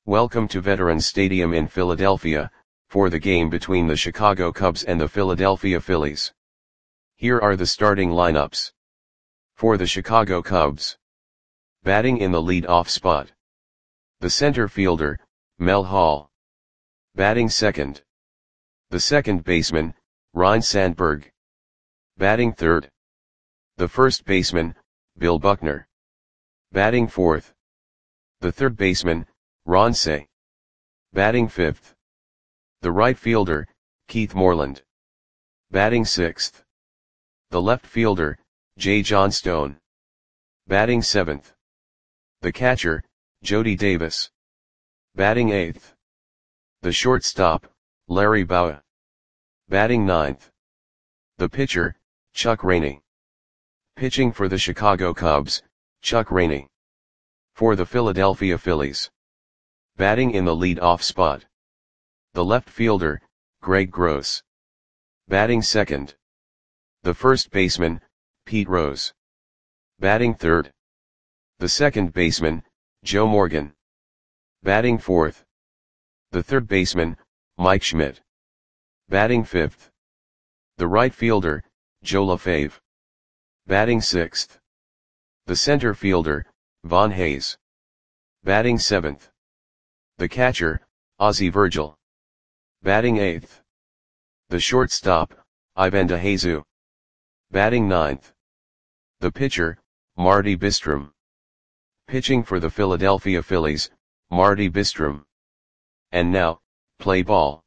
Welcome to Veterans Stadium in Philadelphia, for the game between the Chicago Cubs and the Philadelphia Phillies. Here are the starting lineups. For the Chicago Cubs. Batting in the lead-off spot. The center fielder, Mel Hall. Batting second. The second baseman, Ryne Sandberg. Batting third. The first baseman, Bill Buckner. Batting fourth. The third baseman, Ron Cey. Batting fifth. The right fielder, Keith Moreland. Batting sixth. The left fielder, Jay Johnstone. Batting seventh. The catcher, Jody Davis. Batting eighth. The shortstop, Larry Bowa. Batting ninth. The pitcher, Chuck Rainey. Pitching for the Chicago Cubs, Chuck Rainey. For the Philadelphia Phillies. Batting in the lead-off spot. The left fielder, Greg Gross. Batting second. The first baseman, Pete Rose. Batting third. The second baseman, Joe Morgan. Batting fourth. The third baseman, Mike Schmidt. Batting fifth. The right fielder, Joe LaFave. Batting sixth. The center fielder, Von Hayes. Batting seventh. The catcher, Ozzie Virgil. Batting eighth. The shortstop, Ivan DeJesu. Batting ninth. The pitcher, Marty Bistrom. Pitching for the Philadelphia Phillies, Marty Bistrom. And now, play ball.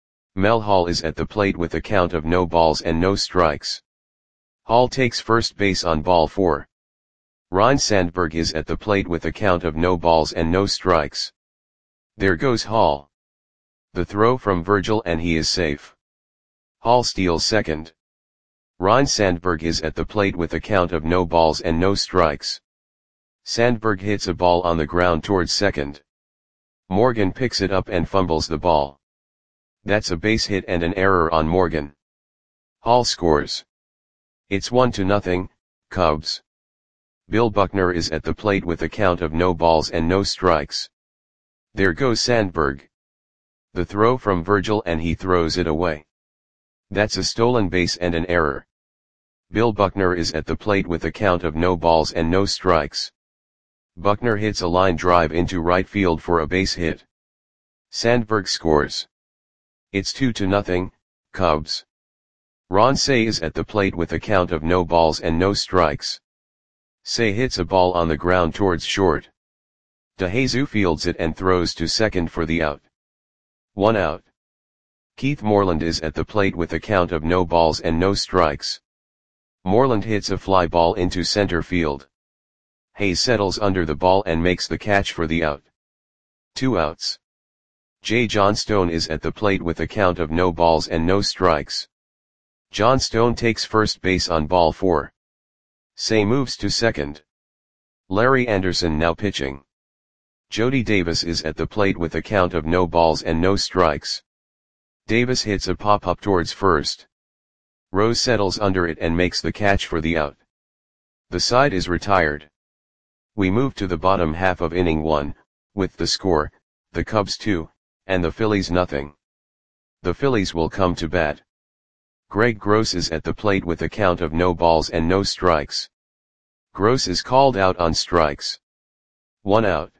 Mel Hall is at the plate with a count of no balls and no strikes. Hall takes first base on ball 4. Ryne Sandberg is at the plate with a count of no balls and no strikes. There goes Hall. The throw from Virgil and he is safe. Hall steals second. Ryne Sandberg is at the plate with a count of no balls and no strikes. Sandberg hits a ball on the ground towards second. Morgan picks it up and fumbles the ball. That's a base hit and an error on Morgan. Hall scores. It's 1-0, Cubs. Bill Buckner is at the plate with a count of no balls and no strikes. There goes Sandberg. The throw from Virgil and he throws it away. That's a stolen base and an error. Bill Buckner is at the plate with a count of no balls and no strikes. Buckner hits a line drive into right field for a base hit. Sandberg scores. It's 2-0, Cubs. Ron Cey is at the plate with a count of no balls and no strikes. Cey hits a ball on the ground towards short. DeJesu fields it and throws to second for the out. 1 out. Keith Moreland is at the plate with a count of no balls and no strikes. Moreland hits a fly ball into center field. Hayes settles under the ball and makes the catch for the out. 2 outs. Jay Johnstone is at the plate with a count of no balls and no strikes. Johnstone takes first base on ball 4. Cey moves to second. Larry Anderson now pitching. Jody Davis is at the plate with a count of no balls and no strikes. Davis hits a pop-up towards first. Rose settles under it and makes the catch for the out. The side is retired. We move to the bottom half of inning 1, with the score, the Cubs 2, and the Phillies nothing. The Phillies will come to bat. Greg Gross is at the plate with a count of no balls and no strikes. Gross is called out on strikes. 1 out.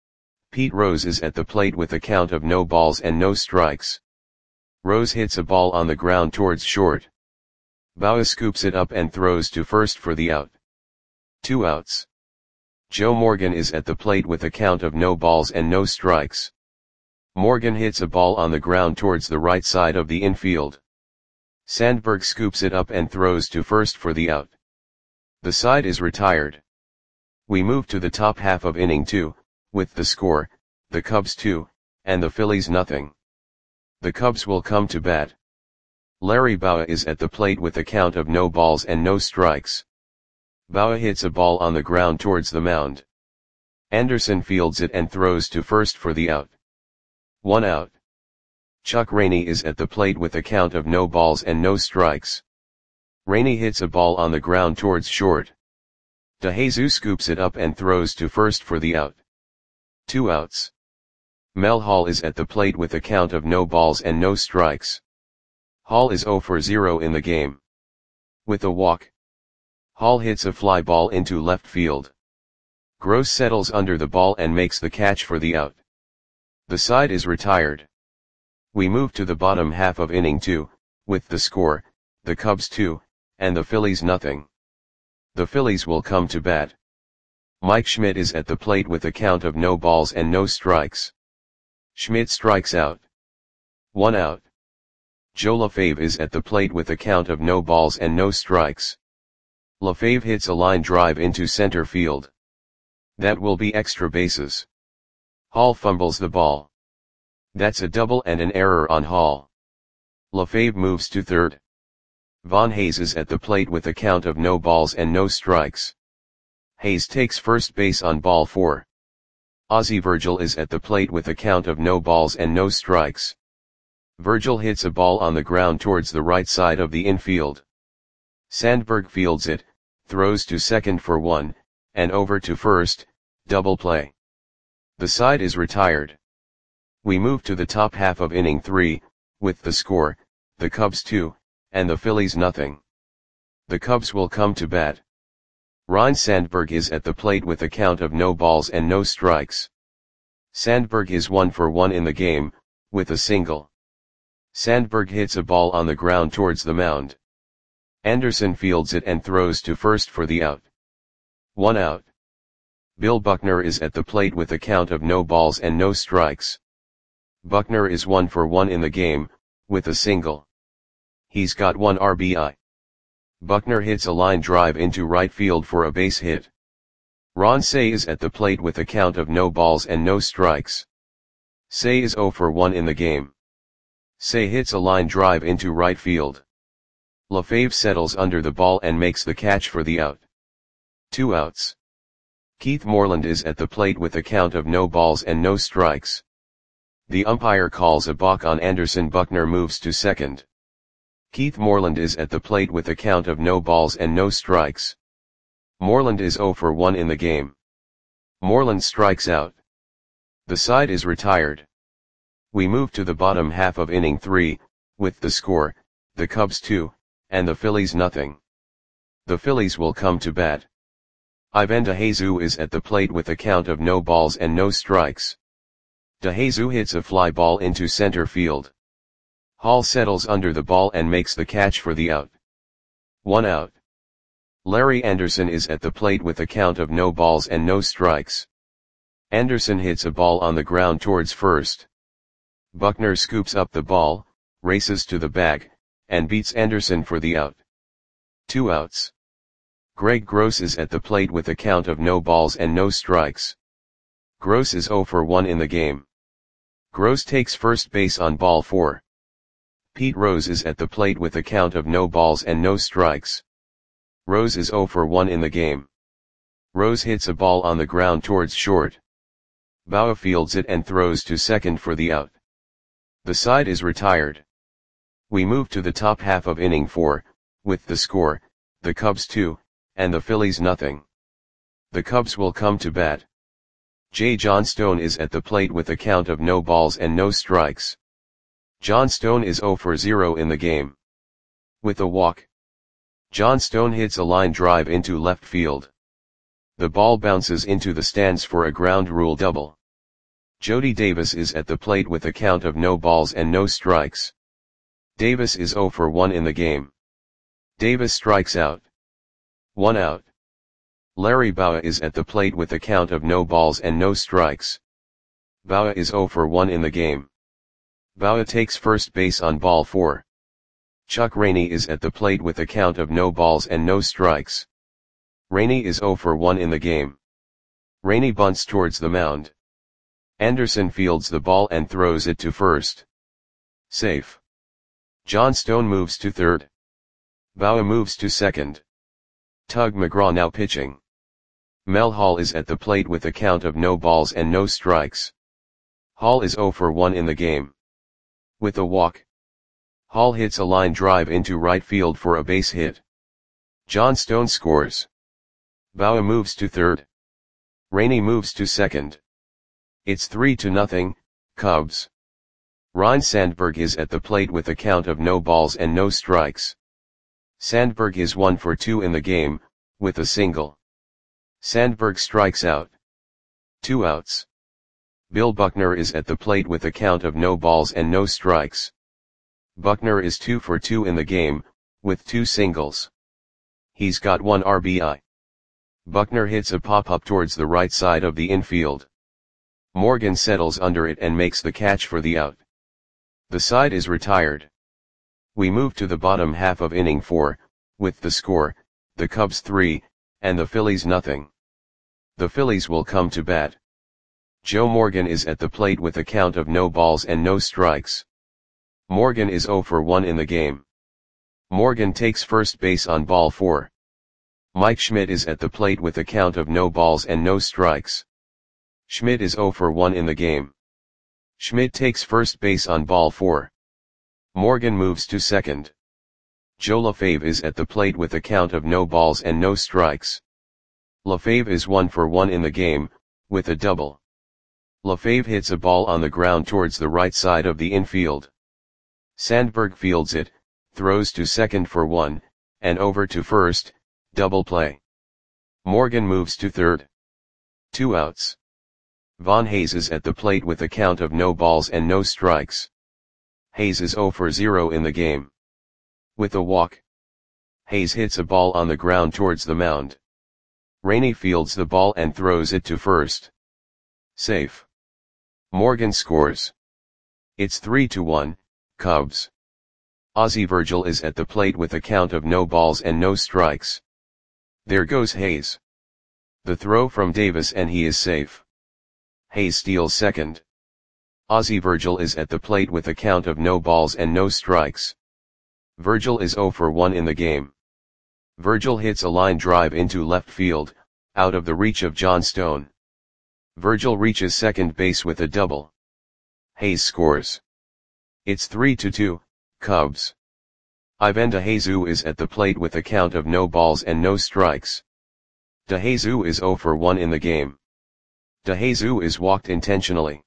Pete Rose is at the plate with a count of no balls and no strikes. Rose hits a ball on the ground towards short. Bowa scoops it up and throws to first for the out. 2 outs. Joe Morgan is at the plate with a count of no balls and no strikes. Morgan hits a ball on the ground towards the right side of the infield. Sandberg scoops it up and throws to first for the out. The side is retired. We move to the top half of inning 2, with the score, the Cubs 2, and the Phillies nothing. The Cubs will come to bat. Larry Bowa is at the plate with a count of no balls and no strikes. Bowa hits a ball on the ground towards the mound. Anderson fields it and throws to first for the out. 1 out. Chuck Rainey is at the plate with a count of no balls and no strikes. Rainey hits a ball on the ground towards short. DeJesu scoops it up and throws to first for the out. 2 outs. Mel Hall is at the plate with a count of no balls and no strikes. Hall is 0 for 0 in the game. With a walk, Hall hits a fly ball into left field. Gross settles under the ball and makes the catch for the out. The side is retired. We move to the bottom half of inning 2, with the score, the Cubs 2, and the Phillies nothing. The Phillies will come to bat. Mike Schmidt is at the plate with a count of no balls and no strikes. Schmidt strikes out. 1 out. Joe LaFave is at the plate with a count of no balls and no strikes. LaFave hits a line drive into center field. That will be extra bases. Hall fumbles the ball. That's a double and an error on Hall. LaFave moves to third. Von Hayes is at the plate with a count of no balls and no strikes. Hayes takes first base on ball 4. Ozzie Virgil is at the plate with a count of no balls and no strikes. Virgil hits a ball on the ground towards the right side of the infield. Sandberg fields it, throws to second for 1, and over to first, double play. The side is retired. We move to the top half of inning 3, with the score, the Cubs 2, and the Phillies nothing. The Cubs will come to bat. Ryne Sandberg is at the plate with a count of no balls and no strikes. Sandberg is 1 for 1 in the game, with a single. Sandberg hits a ball on the ground towards the mound. Anderson fields it and throws to first for the out. 1 out. Bill Buckner is at the plate with a count of no balls and no strikes. Buckner is 1 for 1 in the game, with a single. He's got 1 RBI. Buckner hits a line drive into right field for a base hit. Ron Cey is at the plate with a count of no balls and no strikes. Cey is 0 for 1 in the game. Cey hits a line drive into right field. LaFave settles under the ball and makes the catch for the out. 2 outs. Keith Moreland is at the plate with a count of no balls and no strikes. The umpire calls a balk on Anderson. Buckner moves to second. Keith Moreland is at the plate with a count of no balls and no strikes. Moreland is 0 for 1 in the game. Moreland strikes out. The side is retired. We move to the bottom half of inning 3, with the score, the Cubs 2, and the Phillies nothing. The Phillies will come to bat. Ivan DeJesus is at the plate with a count of no balls and no strikes. DeJesus hits a fly ball into center field. Hall settles under the ball and makes the catch for the out. 1 out. Larry Anderson is at the plate with a count of no balls and no strikes. Anderson hits a ball on the ground towards first. Buckner scoops up the ball, races to the bag, and beats Anderson for the out. 2 outs. Greg Gross is at the plate with a count of no balls and no strikes. Gross is 0 for 1 in the game. Gross takes first base on ball 4. Pete Rose is at the plate with a count of no balls and no strikes. Rose is 0 for 1 in the game. Rose hits a ball on the ground towards short. Bauer fields it and throws to second for the out. The side is retired. We move to the top half of inning 4, with the score, the Cubs 2, and the Phillies nothing. The Cubs will come to bat. J. John Stone is at the plate with a count of no balls and no strikes. John Stone is 0 for 0 in the game. With a walk, John Stone hits a line drive into left field. The ball bounces into the stands for a ground rule double. Jody Davis is at the plate with a count of no balls and no strikes. Davis is 0 for 1 in the game. Davis strikes out. 1 out. Larry Bowa is at the plate with a count of no balls and no strikes. Bowa is 0 for 1 in the game. Bowa takes first base on ball 4. Chuck Rainey is at the plate with a count of no balls and no strikes. Rainey is 0 for 1 in the game. Rainey bunts towards the mound. Anderson fields the ball and throws it to first. Safe. John Stone moves to third. Bowa moves to second. Tug McGraw now pitching. Mel Hall is at the plate with a count of no balls and no strikes. Hall is 0 for 1 in the game. With a walk, Hall hits a line drive into right field for a base hit. John Stone scores. Bowa moves to third. Rainey moves to second. It's 3-0, Cubs. Ryne Sandberg is at the plate with a count of no balls and no strikes. Sandberg is 1 for 2 in the game, with a single. Sandberg strikes out. 2 outs. Bill Buckner is at the plate with a count of no balls and no strikes. Buckner is 2 for 2 in the game, with 2 singles. He's got 1 RBI. Buckner hits a pop-up towards the right side of the infield. Morgan settles under it and makes the catch for the out. The side is retired. We move to the bottom half of inning 4, with the score, the Cubs 3, and the Phillies nothing. The Phillies will come to bat. Joe Morgan is at the plate with a count of no balls and no strikes. Morgan is 0 for 1 in the game. Morgan takes first base on ball 4. Mike Schmidt is at the plate with a count of no balls and no strikes. Schmidt is 0 for 1 in the game. Schmidt takes first base on ball 4. Morgan moves to second. Joe LaFave is at the plate with a count of no balls and no strikes. LaFave is 1 for 1 in the game, with a double. LaFave hits a ball on the ground towards the right side of the infield. Sandberg fields it, throws to second for 1, and over to first, double play. Morgan moves to third. 2 outs. Von Hayes is at the plate with a count of no balls and no strikes. Hayes is 0 for 0 in the game. With a walk. Hayes hits a ball on the ground towards the mound. Rainey fields the ball and throws it to first. Safe. Morgan scores. It's 3-1, Cubs. Ozzie Virgil is at the plate with a count of no balls and no strikes. There goes Hayes. The throw from Davis and he is safe. Hayes steals second. Ozzie Virgil is at the plate with a count of no balls and no strikes. Virgil is 0 for 1 in the game. Virgil hits a line drive into left field, out of the reach of John Stone. Virgil reaches second base with a double. Hayes scores. It's 3-2, Cubs. Ivan DeJesus is at the plate with a count of no balls and no strikes. DeJesus is 0 for 1 in the game. DeJesus is walked intentionally.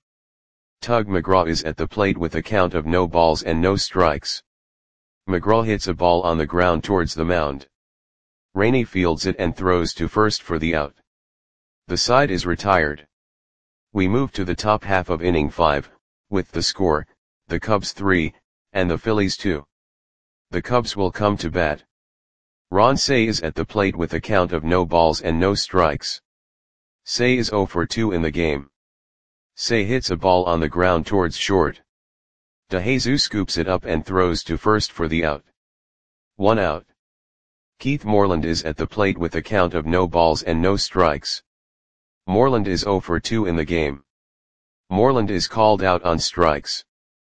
Tug McGraw is at the plate with a count of no balls and no strikes. McGraw hits a ball on the ground towards the mound. Rainey fields it and throws to first for the out. The side is retired. We move to the top half of inning 5, with the score, the Cubs 3, and the Phillies 2. The Cubs will come to bat. Ron Cey is at the plate with a count of no balls and no strikes. Cey is 0 for 2 in the game. Cey hits a ball on the ground towards short. DeJesus scoops it up and throws to first for the out. 1 out. Keith Moreland is at the plate with a count of no balls and no strikes. Moreland is 0 for 2 in the game. Moreland is called out on strikes.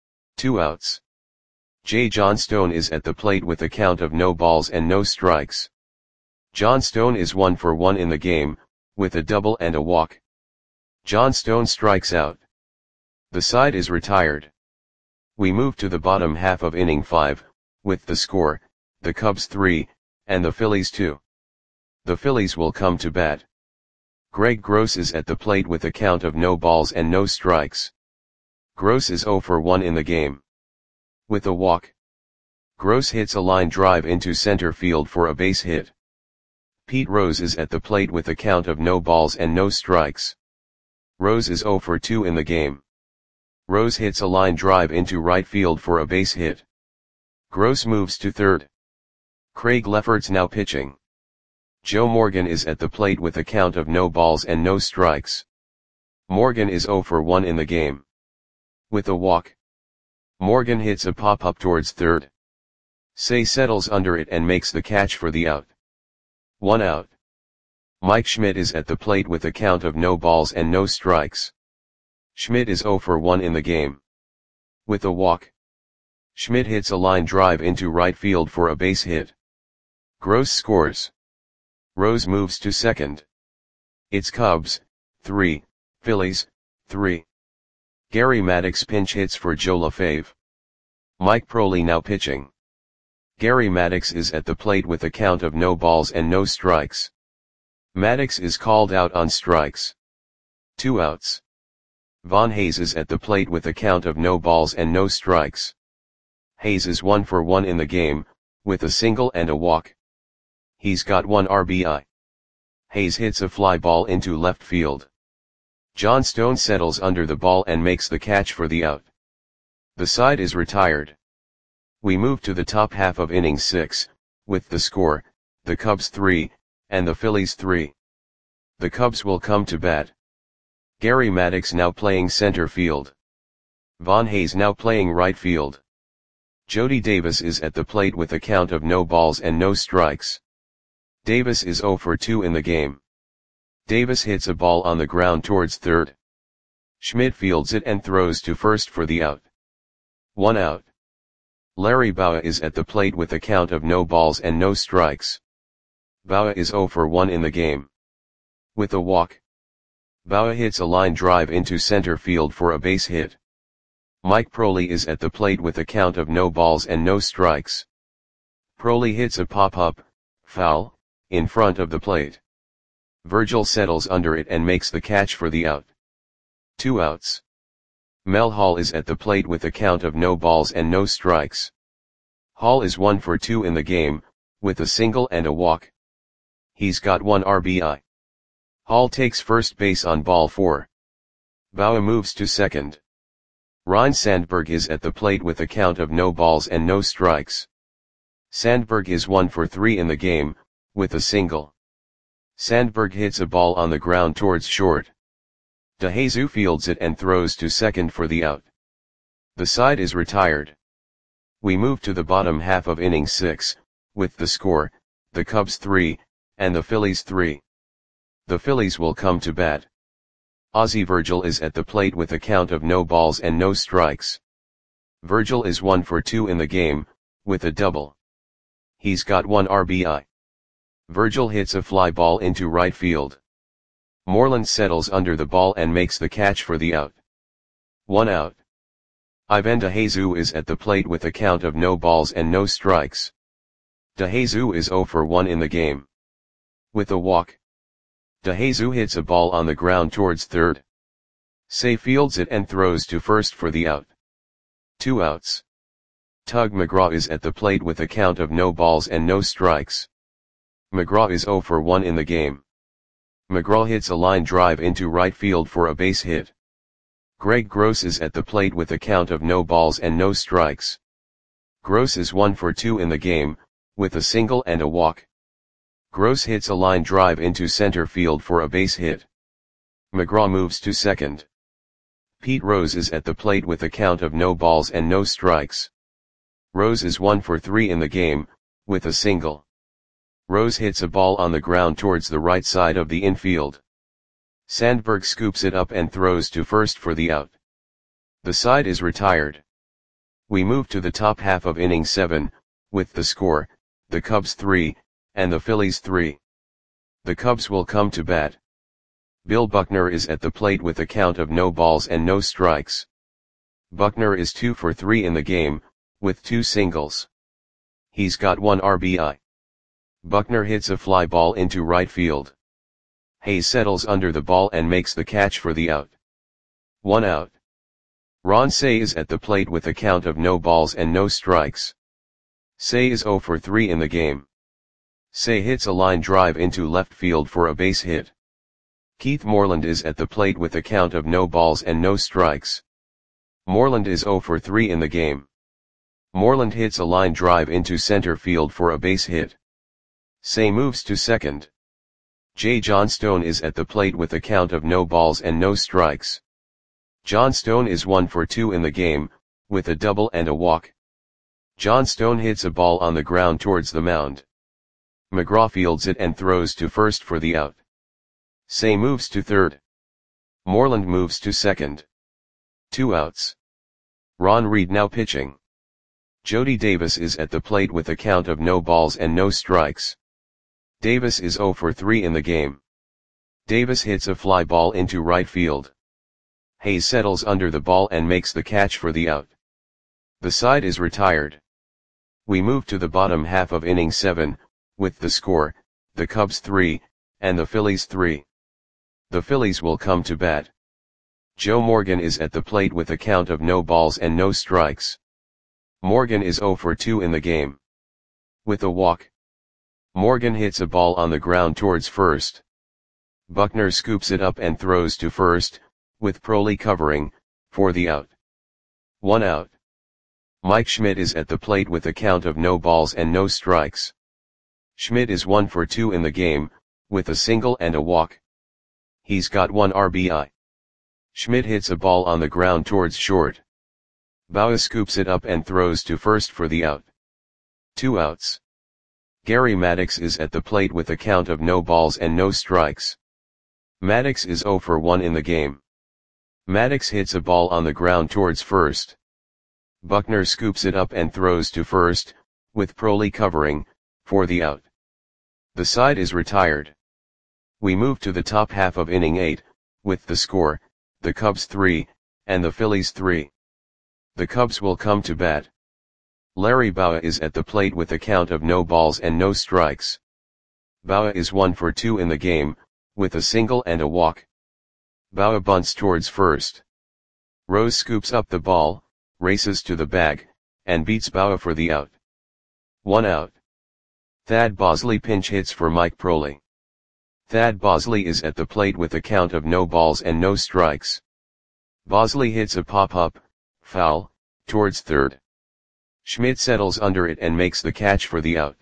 2 outs. J. John Stone is at the plate with a count of no balls and no strikes. John Stone is 1 for 1 in the game, with a double and a walk. John Stone strikes out. The side is retired. We move to the bottom half of inning 5, with the score, the Cubs 3, and the Phillies 2. The Phillies will come to bat. Greg Gross is at the plate with a count of no balls and no strikes. Gross is 0 for 1 in the game. With a walk. Gross hits a line drive into center field for a base hit. Pete Rose is at the plate with a count of no balls and no strikes. Rose is 0 for 2 in the game. Rose hits a line drive into right field for a base hit. Gross moves to third. Craig Lefferts now pitching. Joe Morgan is at the plate with a count of no balls and no strikes. Morgan is 0 for 1 in the game. With a walk. Morgan hits a pop-up towards third. Cey settles under it and makes the catch for the out. 1 out. Mike Schmidt is at the plate with a count of no balls and no strikes. Schmidt is 0 for 1 in the game. With a walk. Schmidt hits a line drive into right field for a base hit. Gross scores. Rose moves to second. It's Cubs 3, Phillies 3. Gary Maddox pinch hits for Joe LaFave. Mike Proley now pitching. Gary Maddox is at the plate with a count of no balls and no strikes. Maddox is called out on strikes. 2 outs. Von Hayes is at the plate with a count of no balls and no strikes. Hayes is 1 for 1 in the game, with a single and a walk. He's got 1 RBI. Hayes hits a fly ball into left field. John Stone settles under the ball and makes the catch for the out. The side is retired. We move to the top half of inning 6, with the score, the Cubs 3, and the Phillies 3. The Cubs will come to bat. Gary Maddox now playing center field. Von Hayes now playing right field. Jody Davis is at the plate with a count of no balls and no strikes. Davis is 0 for 2 in the game. Davis hits a ball on the ground towards third. Schmidt fields it and throws to first for the out. 1 out. Larry Bowa is at the plate with a count of no balls and no strikes. Bowa is 0 for 1 in the game. With a walk. Bowa hits a line drive into center field for a base hit. Mike Proley is at the plate with a count of no balls and no strikes. Proley hits a pop-up, foul, in front of the plate. Virgil settles under it and makes the catch for the out. 2 outs. Mel Hall is at the plate with a count of no balls and no strikes. Hall is 1 for 2 in the game, with a single and a walk. He's got 1 RBI. Hall takes first base on ball 4. Bowa moves to second. Ryne Sandberg is at the plate with a count of no balls and no strikes. Sandberg is 1 for 3 in the game, with a single. Sandberg hits a ball on the ground towards short. DeJesus fields it and throws to second for the out. The side is retired. We move to the bottom half of inning 6, with the score, the Cubs 3, and the Phillies 3. The Phillies will come to bat. Ozzie Virgil is at the plate with a count of no balls and no strikes. Virgil is 1 for 2 in the game, with a double. He's got 1 RBI. Virgil hits a fly ball into right field. Moreland settles under the ball and makes the catch for the out. 1 out. Ivan DeJesus is at the plate with a count of no balls and no strikes. DeJesus is 0 for 1 in the game. With a walk. DeJesus hits a ball on the ground towards third. Say fields it and throws to first for the out. 2 outs. Tug McGraw is at the plate with a count of no balls and no strikes. McGraw is 0 for 1 in the game. McGraw hits a line drive into right field for a base hit. Greg Gross is at the plate with a count of no balls and no strikes. Gross is 1 for 2 in the game, with a single and a walk. Gross hits a line drive into center field for a base hit. McGraw moves to second. Pete Rose is at the plate with a count of no balls and no strikes. Rose is 1 for 3 in the game, with a single. Rose hits a ball on the ground towards the right side of the infield. Sandberg scoops it up and throws to first for the out. The side is retired. We move to the top half of inning 7, with the score, the Cubs 3, and the Phillies 3. The Cubs will come to bat. Bill Buckner is at the plate with a count of no balls and no strikes. Buckner is 2 for 3 in the game, with 2 singles. He's got 1 RBI. Buckner hits a fly ball into right field. Hayes settles under the ball and makes the catch for the out. 1 out. Ron Cey is at the plate with a count of no balls and no strikes. Cey is 0 for 3 in the game. Cey hits a line drive into left field for a base hit. Keith Moreland is at the plate with a count of no balls and no strikes. Moreland is 0 for 3 in the game. Moreland hits a line drive into center field for a base hit. Cey moves to second. J. John Stone is at the plate with a count of no balls and no strikes. John Stone is 1 for 2 in the game, with a double and a walk. John Stone hits a ball on the ground towards the mound. McGraw fields it and throws to first for the out. Cey moves to third. Moreland moves to second. 2 outs. Ron Reed now pitching. Jody Davis is at the plate with a count of no balls and no strikes. Davis is 0 for 3 in the game. Davis hits a fly ball into right field. Hayes settles under the ball and makes the catch for the out. The side is retired. We move to the bottom half of inning 7, with the score, the Cubs 3, and the Phillies 3. The Phillies will come to bat. Joe Morgan is at the plate with a count of no balls and no strikes. Morgan is 0 for 2 in the game. With a walk, Morgan hits a ball on the ground towards first. Buckner scoops it up and throws to first, with Proley covering, for the out. 1 out. Mike Schmidt is at the plate with a count of no balls and no strikes. Schmidt is 1 for 2 in the game, with a single and a walk. He's got 1 RBI. Schmidt hits a ball on the ground towards short. Bauer scoops it up and throws to first for the out. 2 outs. Gary Maddox is at the plate with a count of no balls and no strikes. Maddox is 0 for 1 in the game. Maddox hits a ball on the ground towards first. Buckner scoops it up and throws to first, with Proley covering, for the out. The side is retired. We move to the top half of inning 8, with the score, the Cubs 3, and the Phillies 3. The Cubs will come to bat. Larry Bowa is at the plate with a count of no balls and no strikes. Bowa is 1 for 2 in the game, with a single and a walk. Bowa bunts towards first. Rose scoops up the ball, races to the bag, and beats Bowa for the out. 1 out. Thad Bosley pinch hits for Mike Proley. Thad Bosley is at the plate with a count of no balls and no strikes. Bosley hits a pop-up, foul, towards third. Schmidt settles under it and makes the catch for the out.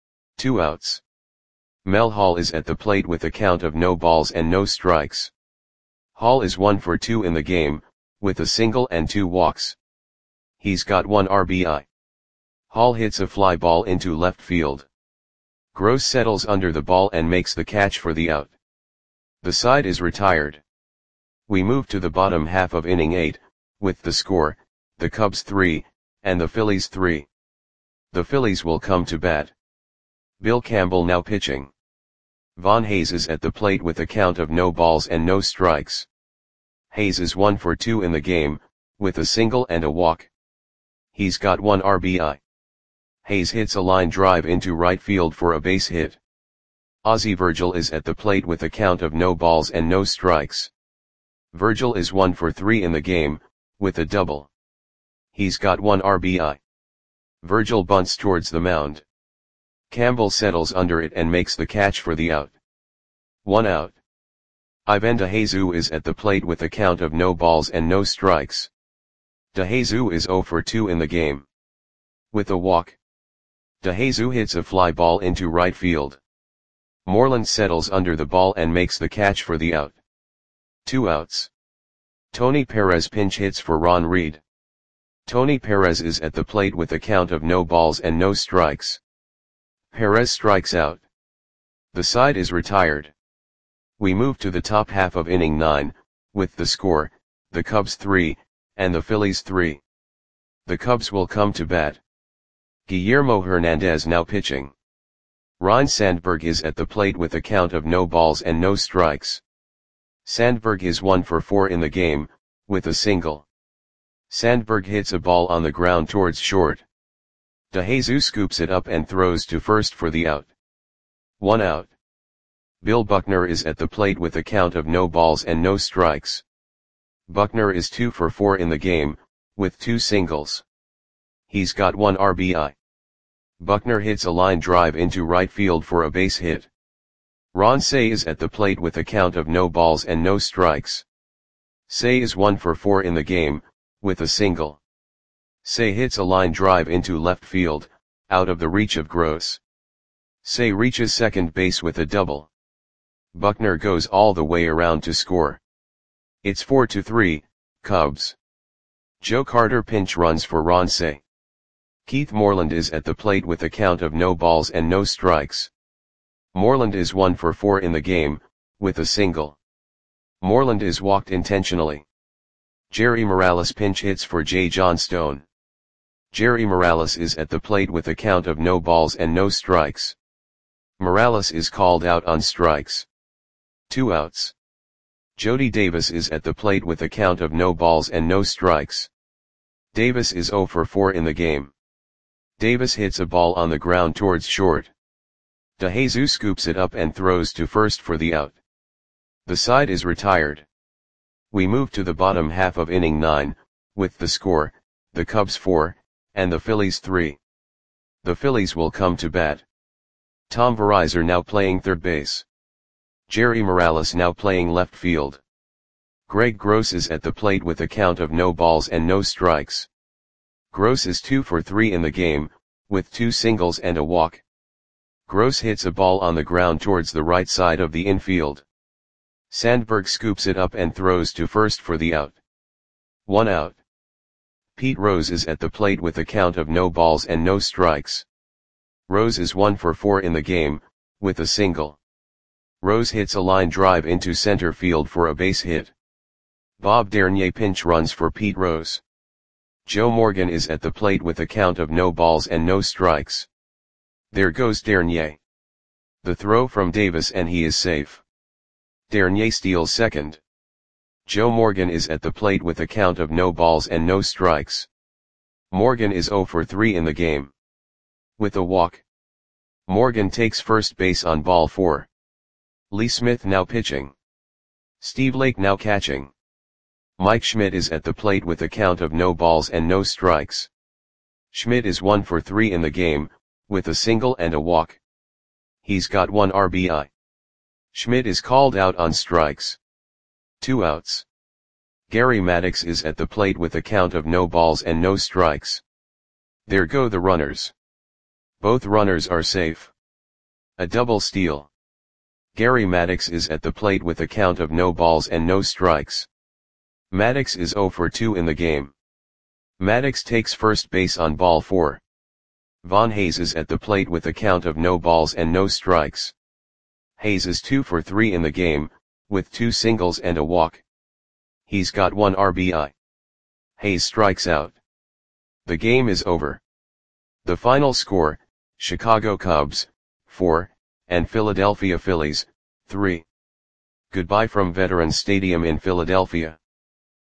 2 outs. Mel Hall is at the plate with a count of no balls and no strikes. Hall is 1 for 2 in the game, with a single and 2 walks. He's got 1 RBI. Hall hits a fly ball into left field. Gross settles under the ball and makes the catch for the out. The side is retired. We move to the bottom half of inning 8, with the score, the Cubs 3, and the Phillies 3. The Phillies will come to bat. Bill Campbell now pitching. Von Hayes is at the plate with a count of no balls and no strikes. Hayes is 1 for 2 in the game, with a single and a walk. He's got 1 RBI. Hayes hits a line drive into right field for a base hit. Ozzie Virgil is at the plate with a count of no balls and no strikes. Virgil is 1 for 3 in the game, with a double. He's got 1 RBI. Virgil bunts towards the mound. Campbell settles under it and makes the catch for the out. 1 out. Ivan DeJesus is at the plate with a count of no balls and no strikes. DeJesus is 0 for 2 in the game. With a walk, DeJesus hits a fly ball into right field. Moreland settles under the ball and makes the catch for the out. 2 outs. Tony Perez pinch hits for Ron Reed. Tony Perez is at the plate with a count of no balls and no strikes. Perez strikes out. The side is retired. We move to the top half of inning 9, with the score, the Cubs 3, and the Phillies 3. The Cubs will come to bat. Guillermo Hernandez now pitching. Ryne Sandberg is at the plate with a count of no balls and no strikes. Sandberg is 1 for 4 in the game, with a single. Sandberg hits a ball on the ground towards short. DeJesus scoops it up and throws to first for the out. 1 out. Bill Buckner is at the plate with a count of no balls and no strikes. Buckner is 2 for 4 in the game, with 2 singles. He's got 1 RBI. Buckner hits a line drive into right field for a base hit. Ron Cey is at the plate with a count of no balls and no strikes. Cey is 1 for 4 in the game, with a single. Cey hits a line drive into left field, out of the reach of Gross. Cey reaches second base with a double. Buckner goes all the way around to score. It's 4-3, Cubs. Joe Carter pinch runs for Ron Cey. Keith Moreland is at the plate with a count of no balls and no strikes. Moreland is 1 for 4 in the game, with a single. Moreland is walked intentionally. Jerry Morales pinch hits for J. Johnstone. Jerry Morales is at the plate with a count of no balls and no strikes. Morales is called out on strikes. 2 outs. Jody Davis is at the plate with a count of no balls and no strikes. Davis is 0 for 4 in the game. Davis hits a ball on the ground towards short. DeJesus scoops it up and throws to first for the out. The side is retired. We move to the bottom half of inning 9, with the score, the Cubs 4, and the Phillies 3. The Phillies will come to bat. Tom Verizor now playing third base. Jerry Morales now playing left field. Greg Gross is at the plate with a count of no balls and no strikes. Gross is 2 for 3 in the game, with 2 singles and a walk. Gross hits a ball on the ground towards the right side of the infield. Sandberg scoops it up and throws to first for the out. 1 out. Pete Rose is at the plate with a count of no balls and no strikes. Rose is 1 for 4 in the game, with a single. Rose hits a line drive into center field for a base hit. Bob Dernier pinch runs for Pete Rose. Joe Morgan is at the plate with a count of no balls and no strikes. There goes Dernier. The throw from Davis and he is safe. Dernier steals second. Joe Morgan is at the plate with a count of no balls and no strikes. Morgan is 0 for 3 in the game. With a walk. Morgan takes first base on ball 4. Lee Smith now pitching. Steve Lake now catching. Mike Schmidt is at the plate with a count of no balls and no strikes. Schmidt is 1 for 3 in the game, with a single and a walk. He's got 1 RBI. Schmidt is called out on strikes. 2 outs. Gary Maddox is at the plate with a count of no balls and no strikes. There go the runners. Both runners are safe. A double steal. Gary Maddox is at the plate with a count of no balls and no strikes. Maddox is 0 for 2 in the game. Maddox takes first base on ball 4. Von Hayes is at the plate with a count of no balls and no strikes. Hayes is 2 for 3 in the game, with 2 singles and a walk. He's got 1 RBI. Hayes strikes out. The game is over. The final score, Chicago Cubs, 4, and Philadelphia Phillies, 3. Goodbye from Veterans Stadium in Philadelphia.